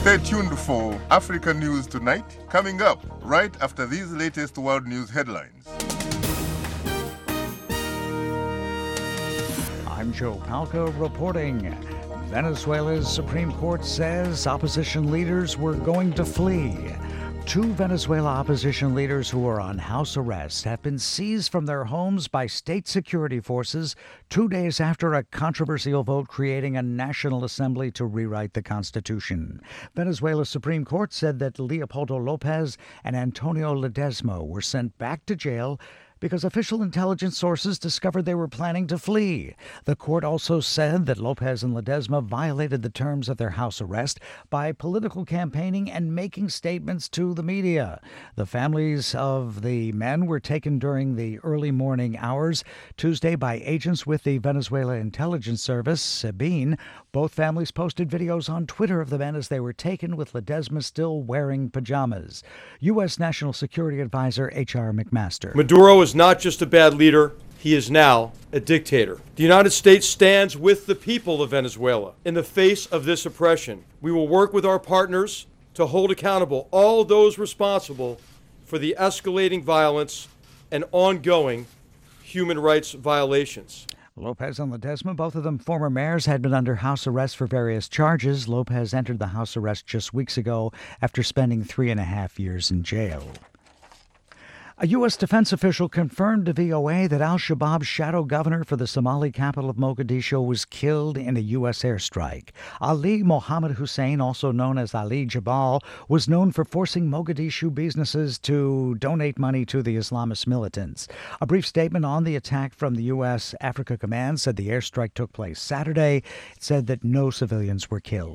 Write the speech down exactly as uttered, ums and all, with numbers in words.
Stay tuned for Africa News Tonight, coming up right after these latest world news headlines. I'm Joe Palca reporting. Venezuela's Supreme Court says opposition leaders were going to flee. Two Venezuela opposition leaders who are on house arrest have been seized from their homes by state security forces two days after a controversial vote creating a national assembly to rewrite the Constitution. Venezuela's Supreme Court said that Leopoldo Lopez and Antonio Ledesma were sent back to jail because official intelligence sources discovered they were planning to flee. The court also said that Lopez and Ledesma violated the terms of their house arrest by political campaigning and making statements to the media. The families of the men were taken during the early morning hours Tuesday by agents with the Venezuela Intelligence Service, SEBIN. Both families posted videos on Twitter of the men as they were taken, with Ledesma still wearing pajamas. U S. National Security Advisor H R. McMaster. Maduro is not just a bad leader, he is now a dictator. The United States stands with the people of Venezuela in the face of this oppression. We will work with our partners to hold accountable all those responsible for the escalating violence and ongoing human rights violations. Lopez and Ledesma, both of them former mayors, had been under house arrest for various charges. Lopez entered the house arrest just weeks ago after spending three and a half years in jail. A U S defense official confirmed to V O A that al-Shabaab's shadow governor for the Somali capital of Mogadishu was killed in a U S airstrike. Ali Mohammed Hussein, also known as Ali Jabal, was known for forcing Mogadishu businesses to donate money to the Islamist militants. A brief statement on the attack from the U S Africa Command said the airstrike took place Saturday. It said that no civilians were killed.